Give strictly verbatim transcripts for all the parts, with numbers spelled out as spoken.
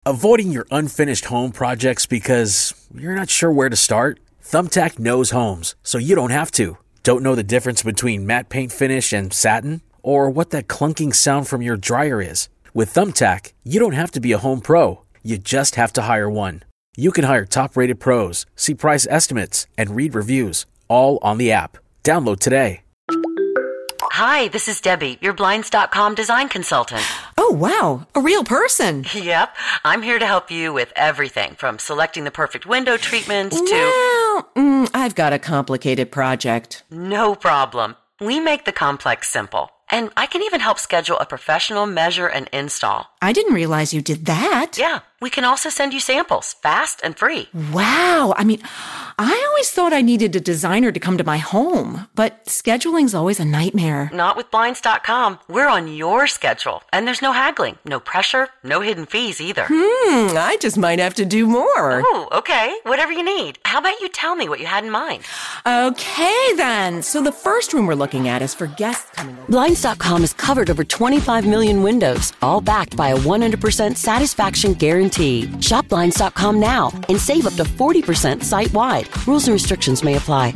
Avoiding your unfinished home projects because you're not sure where to start? Thumbtack knows homes, so you don't have to. Don't know the difference between matte paint finish and satin? Or what that clunking sound from your dryer is? With Thumbtack, you don't have to be a home pro. You just have to hire one. You can hire top-rated pros, see price estimates, and read reviews, all on the app. Download today. Hi, this is Debbie, your Blinds dot com design consultant. Oh, wow, a real person. Yep, I'm here to help you with everything from selecting the perfect window treatments to... Well, mm, I've got a complicated project. No problem. We make the complex simple. And I can even help schedule a professional measure and install. I didn't realize you did that. Yeah, we can also send you samples, fast and free. Wow. I mean, I always thought I needed a designer to come to my home, but scheduling's always a nightmare. Not with Blinds dot com. We're on your schedule, and there's no haggling, no pressure, no hidden fees either. Hmm, I just might have to do more. Oh, okay. Whatever you need. How about you tell me what you had in mind? Okay, then. So the first room we're looking at is for guests coming over. Blinds dot com has covered over twenty-five million windows, all backed by a one hundred percent satisfaction guarantee. Shop Blinds dot com now and save up to forty percent site-wide. Rules and restrictions may apply.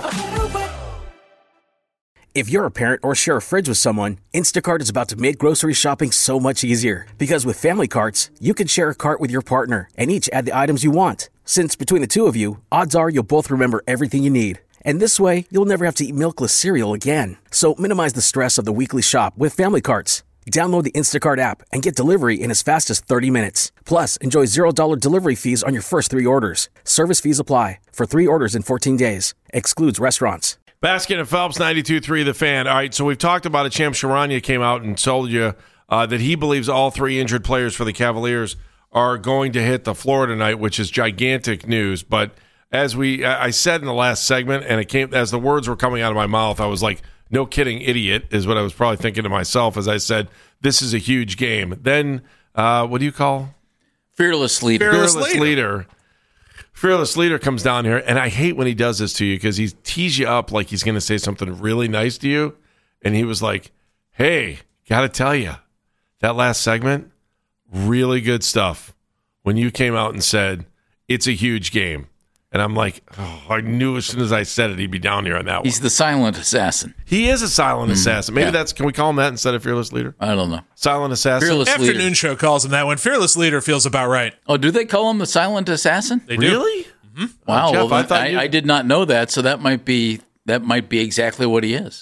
If you're a parent or share a fridge with someone, Instacart is about to make grocery shopping so much easier. Because with Family Carts, you can share a cart with your partner and each add the items you want. Since between the two of you, odds are you'll both remember everything you need. And this way, you'll never have to eat milkless cereal again. So minimize the stress of the weekly shop with Family Carts. Download the Instacart app and get delivery in as fast as thirty minutes. Plus, enjoy zero dollars delivery fees on your first three orders. Service fees apply for three orders in fourteen days. Excludes restaurants. Baskin and Phelps, ninety-two point three The Fan. All right, so we've talked about it. Champ Sharania came out and told you uh, that he believes all three injured players for the Cavaliers are going to hit the floor tonight, which is gigantic news. But as we, I said in the last segment, and it came as the words were coming out of my mouth, I was like, no kidding, idiot, is what I was probably thinking to myself as I said, this is a huge game. Then, uh, what do you call? Fearless leader. Fearless, Fearless leader. leader. Fearless leader comes down here, and I hate when he does this to you because he tees you up like he's going to say something really nice to you. And he was like, hey, got to tell you, that last segment, really good stuff. When you came out and said, it's a huge game. And I'm like, oh, I knew as soon as I said it, he'd be down here on that one. He's the silent assassin. He is a silent mm, assassin. Maybe yeah. that's, can we call him that instead of Fearless Leader? I don't know. Silent assassin? Fearless Afternoon leader. show calls him that one. Fearless Leader feels about right. Oh, do they call him the silent assassin? They do. Really? Mm-hmm. Wow. Oh, Jeff, well, I, I, thought I, you... I did not know that, so that might be that might be exactly what he is.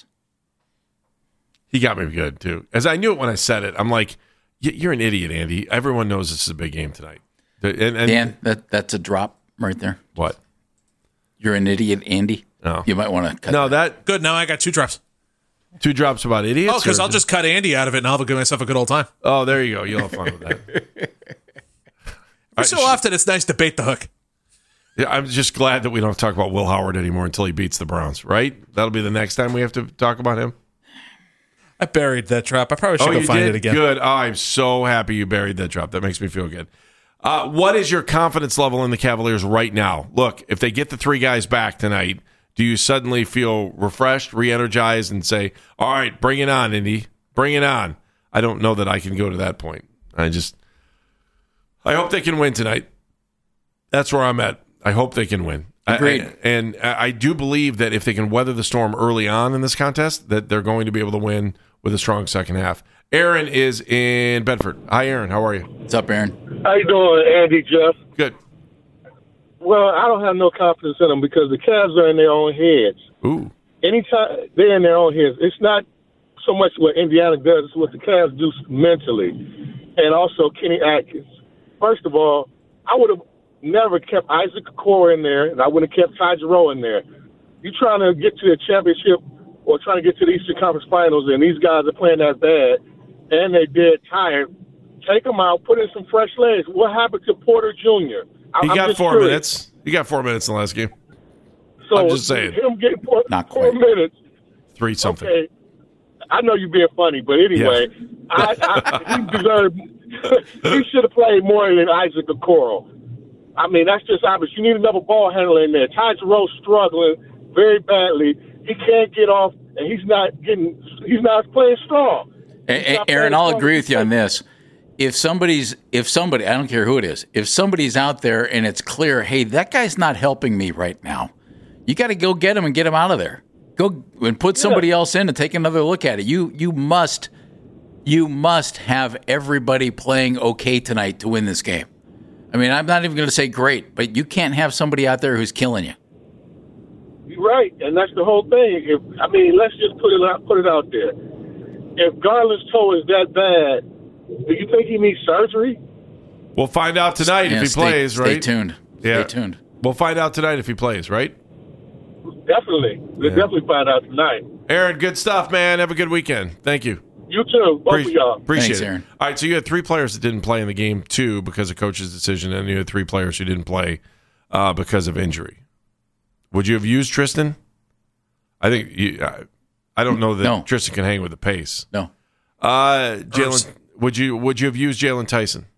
He got me good, too. As I knew it when I said it, I'm like, you're an idiot, Andy. Everyone knows this is a big game tonight. And, and, Dan, that, that's a drop right there. What? You're an idiot, Andy. No. You might want to cut No, that. that. Good. Now I got two drops. Two drops about idiots? Oh, because or- I'll just cut Andy out of it and I'll give myself a good old time. Oh, there you go. You'll have fun with that. Every so often, it's nice to bait the hook. Yeah, I'm just glad that we don't talk about Will Howard anymore until he beats the Browns, right? That'll be the next time we have to talk about him. I buried that drop. I probably should oh, go you find did? it again. Good. Oh, I'm so happy you buried that drop. That makes me feel good. Uh, what is your confidence level in the Cavaliers right now? Look, if they get the three guys back tonight, do you suddenly feel refreshed, re-energized, and say, all right, bring it on, Indy. Bring it on. I don't know that I can go to that point. I just, I hope they can win tonight. That's where I'm at. I hope they can win. Agreed. I, I, and I do believe that if they can weather the storm early on in this contest, that they're going to be able to win with a strong second half. Aaron is in Bedford. Hi, Aaron. How are you? What's up, Aaron? How you doing, Andy, Jeff? Good. Well, I don't have no confidence in them because the Cavs are in their own heads. Ooh. Anytime they're in their own heads, it's not so much what Indiana does, it's what the Cavs do mentally. And also Kenny Atkins. First of all, I would have never kept Isaac Okoro in there, and I would have kept Ty Jerome in there. You trying to get to the championship or trying to get to the Eastern Conference Finals, and these guys are playing that bad, and they dead tired. Take them out, put in some fresh legs. What happened to Porter Junior? He I'm got four curious. minutes. He got four minutes in the last game. So I'm just saying. Him getting four, Not four quite. minutes. Three something. Okay. I know you're being funny, but anyway, Yeah. I, I, he deserved. He should have played more than Isaac Okoro. I mean, that's just obvious. You need another ball handler in there. Ty Jerome struggling very badly. He can't get off, and he's not getting. He's not playing strong. A- Aaron, I'll agree with you on this. if somebody's, if somebody, I don't care who it is, if somebody's out there and it's clear, hey, that guy's not helping me right now, you got to go get him and get him out of there. Go and put somebody else in and take another look at it. You you must you must have everybody playing okay tonight to win this game. I mean, I'm not even going to say great, but you can't have somebody out there who's killing you. You're right, and that's the whole thing. If I mean, let's just put it out put it out there. If Garland's toe is that bad, do you think he needs surgery? We'll find out tonight yeah, if he stay, plays, stay right? Stay tuned. Yeah. Stay tuned. We'll find out tonight if he plays, right? Definitely. We'll yeah. definitely find out tonight. Aaron, good stuff, man. Have a good weekend. Thank you. You too. Both Pre- of y'all. Appreciate Thanks, it. Aaron. All right, so you had three players that didn't play in the game, two, because of coach's decision, and you had three players who didn't play uh, because of injury. Would you have used Tristan? I think you, I, I don't know that no. Tristan can hang with the pace. No. Uh, Jalen, would you would you have used Jalen Tyson?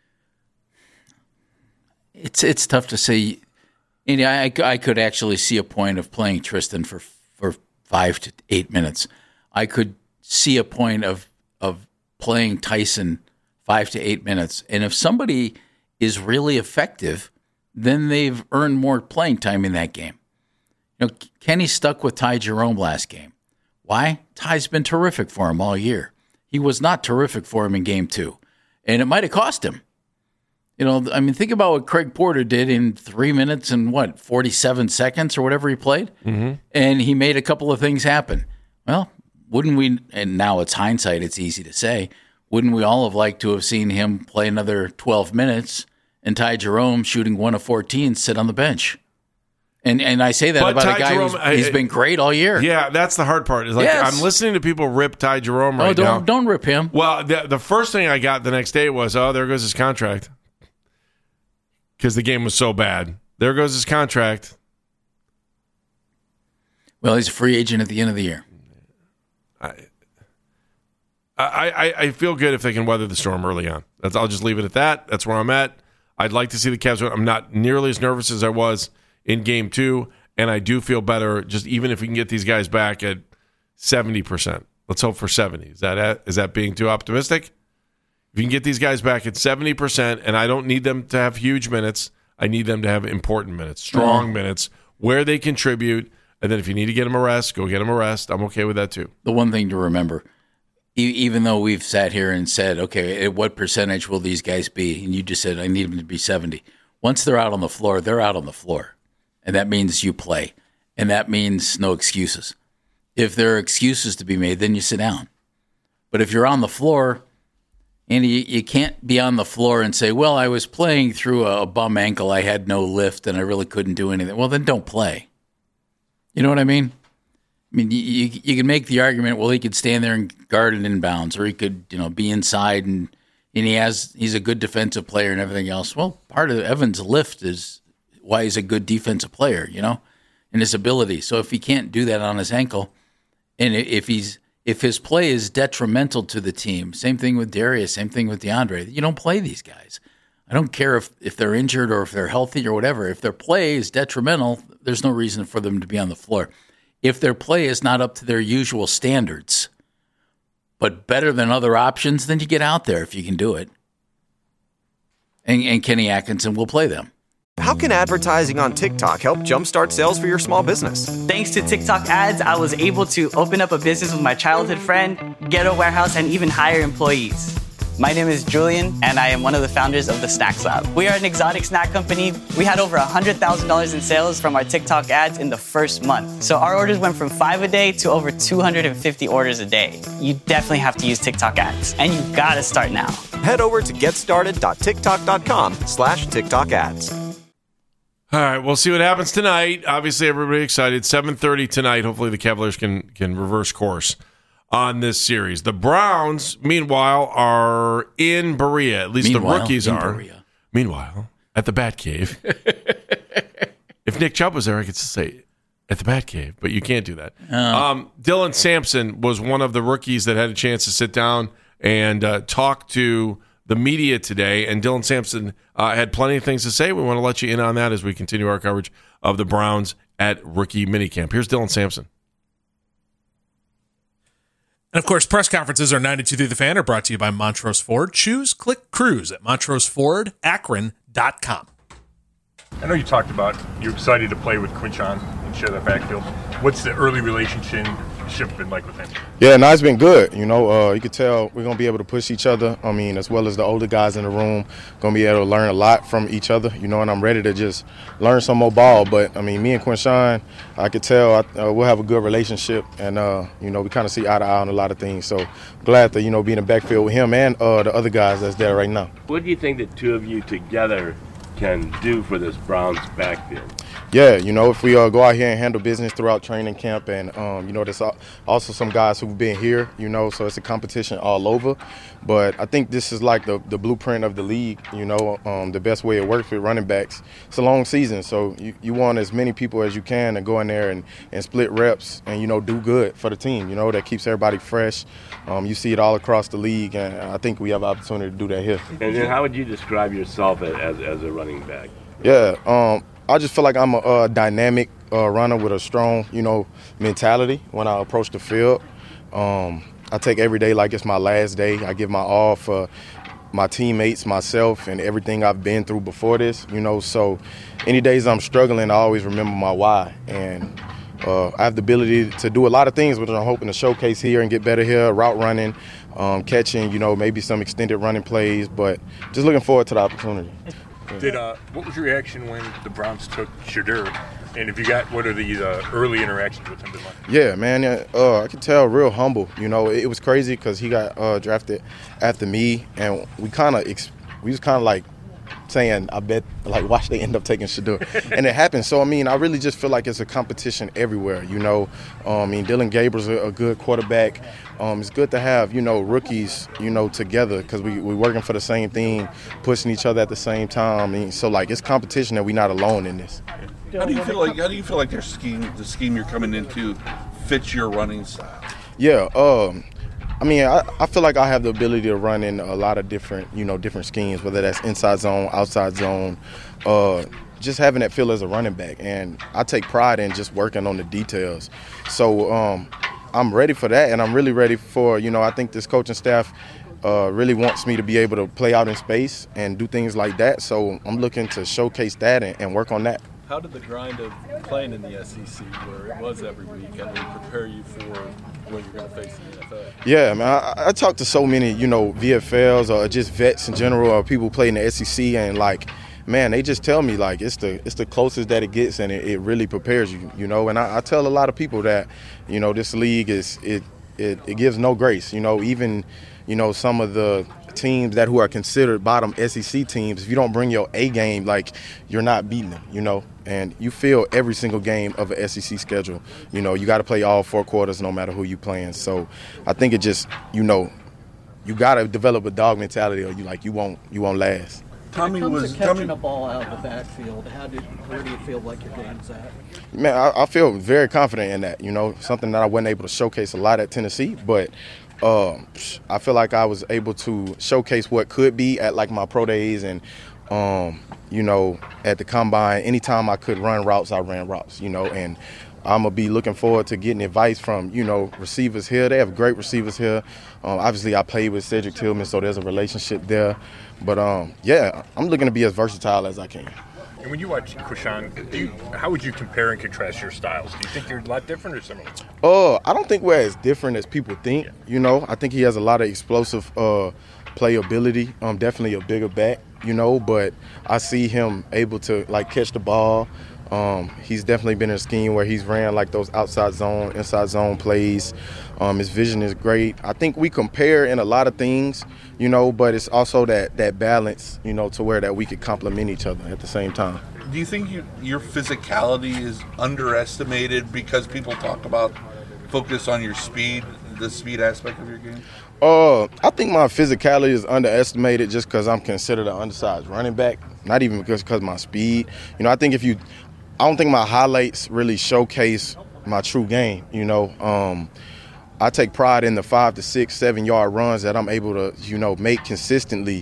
It's it's tough to say. And I, I could actually see a point of playing Tristan for for five to eight minutes. I could see a point of of playing Tyson five to eight minutes. And if somebody is really effective, then they've earned more playing time in that game. You know, Kenny stuck with Ty Jerome last game. Why? Ty's been terrific for him all year. He was not terrific for him in game two. And it might have cost him. You know, I mean, think about what Craig Porter did in three minutes and what, forty-seven seconds or whatever he played? Mm-hmm. And he made a couple of things happen. Well, wouldn't we, and now it's hindsight, it's easy to say, wouldn't we all have liked to have seen him play another twelve minutes and Ty Jerome, shooting one of fourteen, sit on the bench? And and I say that but about Ty a guy Jerome, who's he's been great all year. Yeah, that's the hard part. Is like yes. I'm listening to people rip Ty Jerome right oh, don't, now. Don't rip him. Well, the, the first thing I got the next day was, oh, there goes his contract. Because the game was so bad. There goes his contract. Well, he's a free agent at the end of the year. I I, I feel good if they can weather the storm early on. That's, I'll just leave it at that. That's where I'm at. I'd like to see the Cavs. I'm not nearly as nervous as I was in game two, and I do feel better just even if we can get these guys back at seventy percent. Let's hope for seventy. Is that is that being too optimistic? If you can get these guys back at seventy percent, and I don't need them to have huge minutes, I need them to have important minutes, strong mm-hmm. minutes, where they contribute. And then if you need to get them a rest, go get them a rest. I'm okay with that too. The one thing to remember, e- even though we've sat here and said, okay, at what percentage will these guys be? And you just said, I need them to be seventy. Once they're out on the floor, they're out on the floor. And that means you play. And that means no excuses. If there are excuses to be made, then you sit down. But if you're on the floor, and you, you can't be on the floor and say, well, I was playing through a bum ankle, I had no lift, and I really couldn't do anything. Well, then don't play. You know what I mean? I mean, you, you, you can make the argument, well, he could stand there and guard it inbounds, or he could, you know, be inside, and, and he has he's a good defensive player and everything else. Well, part of Evans' lift is why he's a good defensive player, you know, and his ability. So if he can't do that on his ankle, and if he's If his play is detrimental to the team, same thing with Darius, same thing with DeAndre, you don't play these guys. I don't care if, if they're injured or if they're healthy or whatever. If their play is detrimental, there's no reason for them to be on the floor. If their play is not up to their usual standards, but better than other options, then you get out there if you can do it. And, and Kenny Atkinson will play them. How can advertising on TikTok help jumpstart sales for your small business? Thanks to TikTok ads, I was able to open up a business with my childhood friend, get a warehouse, and even hire employees. My name is Julian, and I am one of the founders of the Snacks Lab. We are an exotic snack company. We had over one hundred thousand dollars in sales from our TikTok ads in the first month. So our orders went from five a day to over two hundred fifty orders a day. You definitely have to use TikTok ads, and you gotta start now. Head over to getstarted.tiktok.com slash TikTok ads. All right, we'll see what happens tonight. Obviously, everybody excited. seven thirty tonight. Hopefully, the Cavaliers can can reverse course on this series. The Browns, meanwhile, are in Berea. At least meanwhile, the rookies are. Berea. Meanwhile, at the Batcave. If Nick Chubb was there, I could say at the Batcave, but you can't do that. Oh. Um, Dylan Sampson was one of the rookies that had a chance to sit down and uh, talk to the media today, and Dylan Sampson uh, had plenty of things to say. We want to let you in on that as we continue our coverage of the Browns at rookie minicamp. Here's Dylan Sampson. And, of course, press conferences are ninety-two through the Fan are brought to you by Montrose Ford. Choose Click Cruise at montrose ford akron dot com. I know you talked about you're excited to play with Quinshon and share that backfield. What's the early relationship been like with him? Yeah, no, it's been good. You know, uh, you could tell we're going to be able to push each other. I mean, as well as the older guys in the room, going to be able to learn a lot from each other, you know, and I'm ready to just learn some more ball. But, I mean, me and Quinshon, I could tell I, uh, we'll have a good relationship. And, uh, you know, we kind of see eye to eye on a lot of things. So glad to, you know, be in the backfield with him and uh, the other guys that's there right now. What do you think the two of you together can do for this Browns backfield? Yeah, you know, if we uh, go out here and handle business throughout training camp, and, um, you know, there's also some guys who've been here, you know, so it's a competition all over. But I think this is like the, the blueprint of the league, you know, um, the best way it works with running backs. It's a long season, so you, you want as many people as you can to go in there and, and split reps and, you know, do good for the team, you know, that keeps everybody fresh. Um, you see it all across the league, and I think we have an opportunity to do that here. And then how would you describe yourself as, as a running back? Yeah, um, I just feel like I'm a, a dynamic uh, runner with a strong, you know, mentality when I approach the field. Um, I take every day like it's my last day. I give my all for my teammates, myself, and everything I've been through before this, you know. So any days I'm struggling, I always remember my why. And uh, I have the ability to do a lot of things, which I'm hoping to showcase here and get better here, route running, um, catching, you know, maybe some extended running plays. But just looking forward to the opportunity. Did uh, what was your reaction when the Browns took Shedeur? And if you got, what are the uh, early interactions with him been like? Yeah, man, uh, I can tell real humble. You know, it, it was crazy because he got uh, drafted after me, and we kind of ex- we was kind of like saying, I bet, like, watch they end up taking Shedeur. And it happened. So, I mean, I really just feel like it's a competition everywhere, you know. Um, I mean, Dylan Gabriel's a, a good quarterback. Um, it's good to have, you know, rookies, you know, together because we, we're working for the same thing, pushing each other at the same time. I mean, so, like, it's competition that we're not alone in this. How do you feel like, how do you feel like their scheme, the scheme you're coming into fits your running style? Yeah, um, I mean, I, I feel like I have the ability to run in a lot of different, you know, different schemes, whether that's inside zone, outside zone, uh, just having that feel as a running back. And I take pride in just working on the details. So um, I'm ready for that, and I'm really ready for, you know, I think this coaching staff uh, really wants me to be able to play out in space and do things like that. So I'm looking to showcase that and, and work on that. How did the grind of playing in the S E C, where it was every week, and prepare you for when you're going to face the N F L? Yeah, man, I, I talked to so many, you know, V F Ls or just vets in general, or people playing the S E C, and like, man, they just tell me like it's the it's the closest that it gets, and it, it really prepares you, you know. And I, I tell a lot of people that, you know, this league is it it, it gives no grace, you know, even, you know, some of the teams that who are considered bottom S E C teams, if you don't bring your A game, like, you're not beating them, you know. And you feel every single game of an S E C schedule. You know, you got to play all four quarters no matter who you playing. So I think it just, you know, you got to develop a dog mentality, or you like you won't you won't last. Tommy when it comes was to catching Tommy, a ball out of the backfield, how did where do you feel like your game's at? Man, I, I feel very confident in that. You know, something that I wasn't able to showcase a lot at Tennessee, but um, I feel like I was able to showcase what could be at like my pro days and. Um, you know, at the combine, anytime I could run routes, I ran routes, you know, and I'm going to be looking forward to getting advice from, you know, receivers here. They have great receivers here. Um, obviously, I played with Cedric Tillman, so there's a relationship there. But, um, yeah, I'm looking to be as versatile as I can. And when you watch Quinshon, do you, how would you compare and contrast your styles? Do you think you're a lot different or similar? Uh, I don't think we're as different as people think, yeah. You know. I think he has a lot of explosive uh, playability, um, definitely a bigger back. You know, but I see him able to, like, catch the ball. Um, he's definitely been in a scheme where he's ran, like, those outside zone, inside zone plays. Um, his vision is great. I think we compare in a lot of things, you know, but it's also that, that balance, you know, to where that we could complement each other at the same time. Do you think you, your physicality is underestimated because people talk about focus on your speed, the speed aspect of your game? Uh, I think my physicality is underestimated just because I'm considered an undersized running back, not even because of my speed. You know, I think if you – I don't think my highlights really showcase my true game, you know. Um, I take pride in the five to six, seven-yard runs that I'm able to, you know, make consistently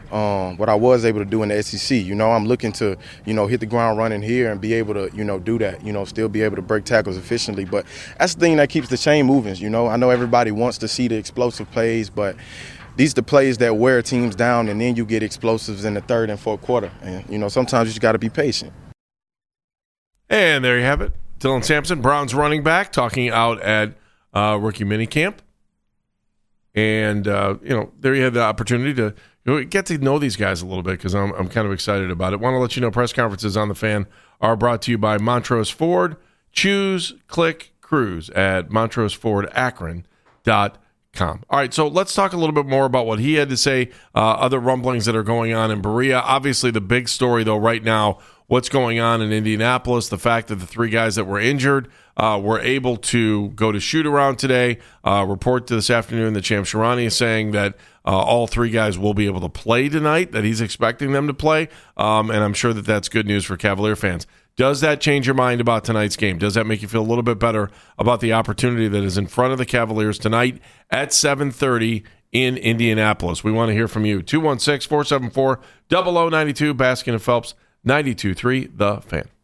um, what I was able to do in the S E C. You know, I'm looking to, you know, hit the ground running here and be able to, you know, do that, you know, still be able to break tackles efficiently. But that's the thing that keeps the chain moving, you know. I know everybody wants to see the explosive plays, but these are the plays that wear teams down, and then you get explosives in the third and fourth quarter. And, you know, sometimes you just got to be patient. And there you have it. Dylan Sampson, Browns running back, talking out at uh, rookie minicamp. And, uh, you know, there you had the opportunity to you know, get to know these guys a little bit because I'm, I'm kind of excited about it. Want to let you know press conferences on The Fan are brought to you by Montrose Ford. Choose, click, cruise at montrose ford akron dot com. All right, so let's talk a little bit more about what he had to say, uh, other rumblings that are going on in Berea. Obviously, the big story, though, right now, what's going on in Indianapolis, the fact that the three guys that were injured uh, were able to go to shoot-around today. Uh, report to this afternoon that Shams Charania is saying that uh, all three guys will be able to play tonight, that he's expecting them to play, um, and I'm sure that that's good news for Cavalier fans. Does that change your mind about tonight's game? Does that make you feel a little bit better about the opportunity that is in front of the Cavaliers tonight at seven thirty in Indianapolis? We want to hear from you. two one six, four seven four, zero zero nine two, Baskin and Phelps, ninety-two point three The Fan.